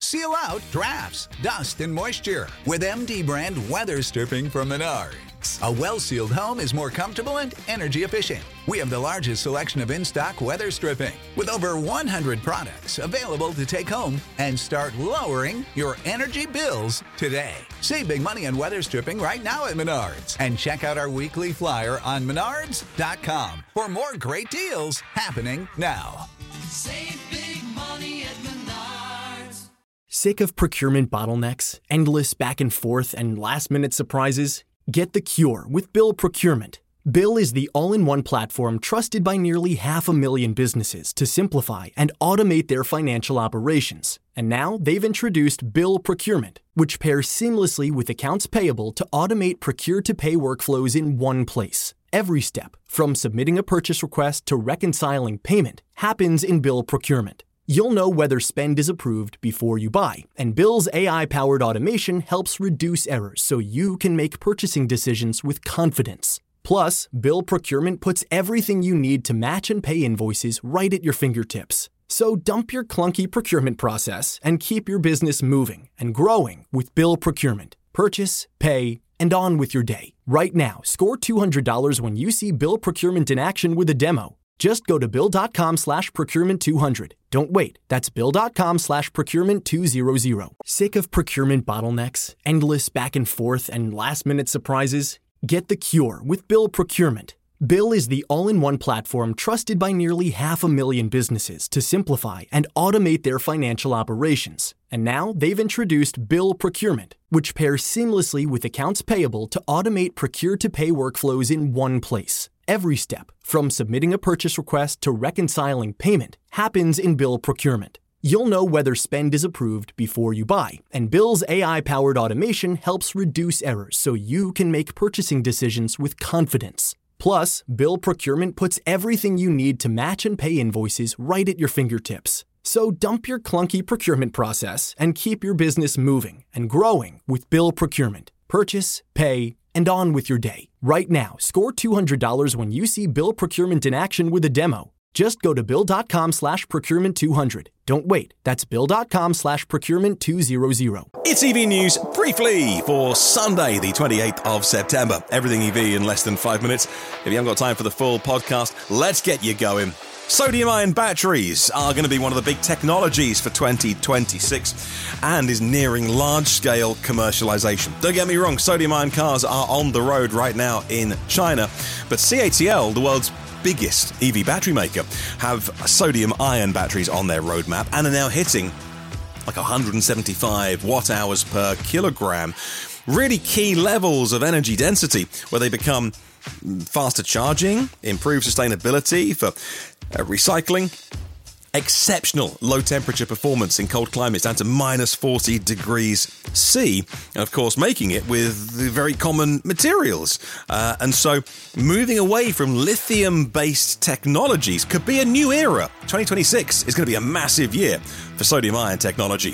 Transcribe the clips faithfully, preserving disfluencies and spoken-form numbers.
seal out drafts, dust, and moisture with M D brand weather stripping from Menards. A well-sealed home is more comfortable and energy efficient. We have the largest selection of in-stock weather stripping with over one hundred products available to take home and start lowering your energy bills today. Save big money on weather stripping right now at Menards and check out our weekly flyer on menards dot com for more great deals happening now. Save big money at Menards. Sick of procurement bottlenecks, endless back and forth, and last-minute surprises? Get the cure with Bill Procurement. Bill is the all-in-one platform trusted by nearly half a million businesses to simplify and automate their financial operations. And now they've introduced Bill Procurement, which pairs seamlessly with accounts payable to automate procure-to-pay workflows in one place. Every step, from submitting a purchase request to reconciling payment, happens in Bill Procurement. You'll know whether spend is approved before you buy, and Bill's A I-powered automation helps reduce errors so you can make purchasing decisions with confidence. Plus, Bill Procurement puts everything you need to match and pay invoices right at your fingertips. So dump your clunky procurement process and keep your business moving and growing with Bill Procurement. Purchase, pay, and on with your day. Right now, score two hundred dollars when you see Bill Procurement in action with a demo. Just go to bill.com slash procurement 200. Don't wait. That's bill.com slash procurement 200. Sick of procurement bottlenecks, endless back and forth, and last-minute surprises? Get the cure with Bill Procurement. Bill is the all-in-one platform trusted by nearly half a million businesses to simplify and automate their financial operations. And now they've introduced Bill Procurement, which pairs seamlessly with accounts payable to automate procure-to-pay workflows in one place. Every step, from submitting a purchase request to reconciling payment, happens in Bill Procurement. You'll know whether spend is approved before you buy, and Bill's A I-powered automation helps reduce errors so you can make purchasing decisions with confidence. Plus, Bill Procurement puts everything you need to match and pay invoices right at your fingertips. So dump your clunky procurement process and keep your business moving and growing with Bill Procurement. Purchase, pay, and on with your day. Right now, score two hundred dollars when you see Bill Procurement in action with a demo. Just go to bill.com slash procurement 200. Don't wait. That's bill.com slash procurement 200. It's E V News briefly for Sunday, the twenty-eighth of September. Everything E V in less than five minutes. If you haven't got time for the full podcast, let's get you going. Sodium-ion batteries are going to be one of the big technologies for twenty twenty-six and is nearing large-scale commercialization. Don't get me wrong, sodium-ion cars are on the road right now in China, but C A T L, the world's biggest E V battery maker, have sodium-ion batteries on their roadmap and are now hitting like one hundred seventy-five watt-hours per kilogram. Really key levels of energy density where they become faster charging, improved sustainability for uh, recycling, exceptional low temperature performance in cold climates down to minus forty degrees C, and of course making it with the very common materials. Uh, and so moving away from lithium-based technologies could be a new era. twenty twenty-six is going to be a massive year for sodium-ion technology.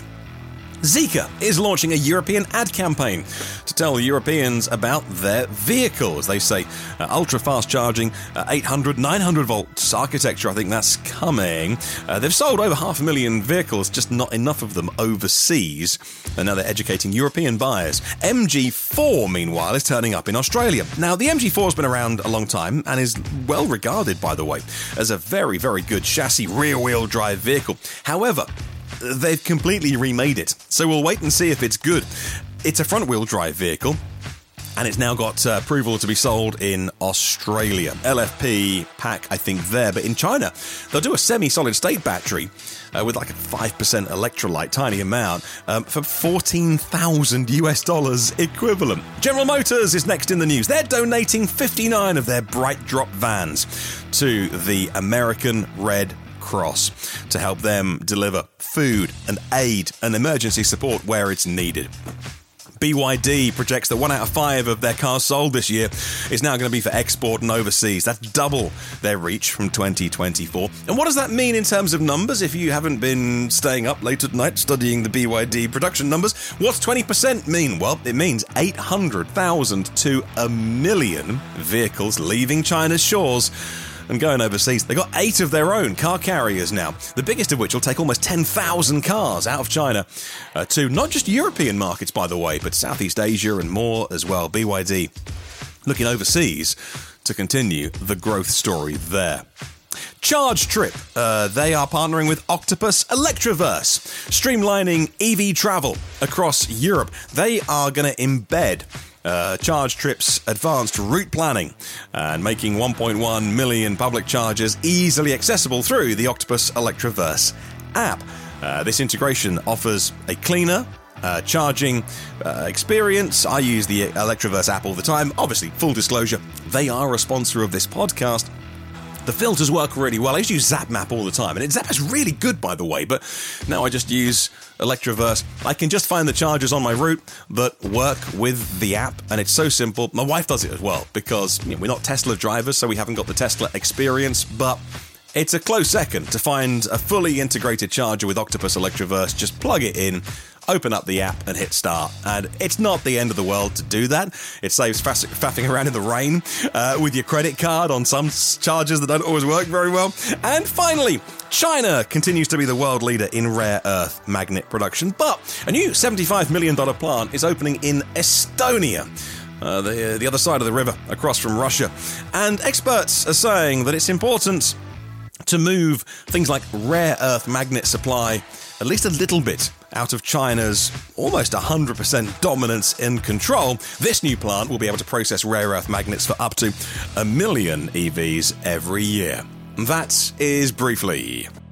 Zeekr is launching a European ad campaign to tell Europeans about their vehicles. They say uh, ultra-fast charging, uh, eight hundred, nine hundred volts architecture, I think that's coming. Uh, they've sold over half a million vehicles, just not enough of them overseas. And now they're educating European buyers. M G four, meanwhile, is turning up in Australia. Now, the M G four has been around a long time and is well regarded, by the way, as a very, very good chassis rear-wheel drive vehicle. However, they've completely remade it, so we'll wait and see if it's good. It's a front-wheel drive vehicle, and it's now got uh, approval to be sold in Australia. L F P pack, I think, there, but in China, they'll do a semi-solid-state battery uh, with like a five percent electrolyte, tiny amount, um, for fourteen thousand US dollars equivalent. General Motors is next in the news. They're donating fifty-nine of their Bright Drop vans to the American Red Cross to help them deliver food and aid and emergency support where it's needed. B Y D projects that one out of five of their cars sold this year is now going to be for export and overseas. That's double their reach from twenty twenty-four. And what does that mean in terms of numbers? If you haven't been staying up late at night studying the B Y D production numbers, what's twenty percent mean? Well, it means eight hundred thousand to a million vehicles leaving China's shores And going overseas, they've got eight of their own car carriers now, the biggest of which will take almost ten thousand cars out of China uh, to not just European markets, by the way, but Southeast Asia and more as well. B Y D looking overseas to continue the growth story there. Charge Trip, uh, they are partnering with Octopus Electroverse, streamlining E V travel across Europe. They are going to embed uh, Charge Trip's advanced route planning and making one point one million public chargers easily accessible through the Octopus Electroverse app. Uh, this integration offers a cleaner, Uh, charging uh, experience. I use the Electroverse app all the time. Obviously, full disclosure, they are a sponsor of this podcast. The filters work really well. I used to use ZapMap all the time, and ZapMap's really good, by the way, but now I just use Electroverse. I can just find the chargers on my route that work with the app, and it's so simple. My wife does it as well, because you know, we're not Tesla drivers, so we haven't got the Tesla experience, but it's a close second to find a fully integrated charger with Octopus Electroverse. Just plug it in, open up the app and hit start. And it's not the end of the world to do that. It saves faff- faffing around in the rain uh, with your credit card on some chargers that don't always work very well. And finally, China continues to be the world leader in rare earth magnet production, but a new seventy-five million dollars plant is opening in Estonia, uh, the, uh, the other side of the river, across from Russia. And experts are saying that it's important to move things like rare earth magnet supply at least a little bit out of China's almost one hundred percent dominance and control. This new plant will be able to process rare earth magnets for up to a million E Vs every year. That is Briefly.